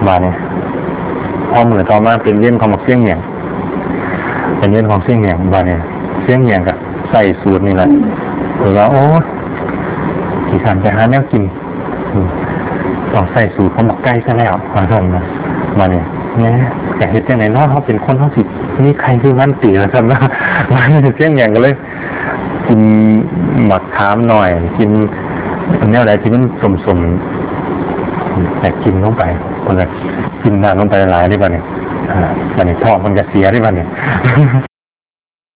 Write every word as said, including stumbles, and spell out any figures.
มาเนี่ยพอมือต่อมาเป็นเลี้ยนของหมักเสี่ยงเหนียงเป็นเลี้ยนของเสี่ยงเหนียงมาเนี่ยเสี่ยงเหนียงกับใส่สูตรนี่แหละหรือว่าโอ้ขี่ขันไปหาแนวกินต้องใส่สูตรของหมักไก่ซะแล้วมาสั่นนะมาเนี่ยเนี่ยอยากเห็นยังไงนอกเขาเป็นคนเขาสินี่ใครคือมันตีแล้วสั่นนะมาเนี่ยเสี่ยงเหนียงกันเลยกินหมักขามหน่อยกินแนวไหนที่มันสมๆแต่กินลงไปคนละกินน้ำลงไปหลายได้ป่ะเนี่ยอ่าป่ะเนี่ยท้องมันจะเสียได้ป่ะเนี่ย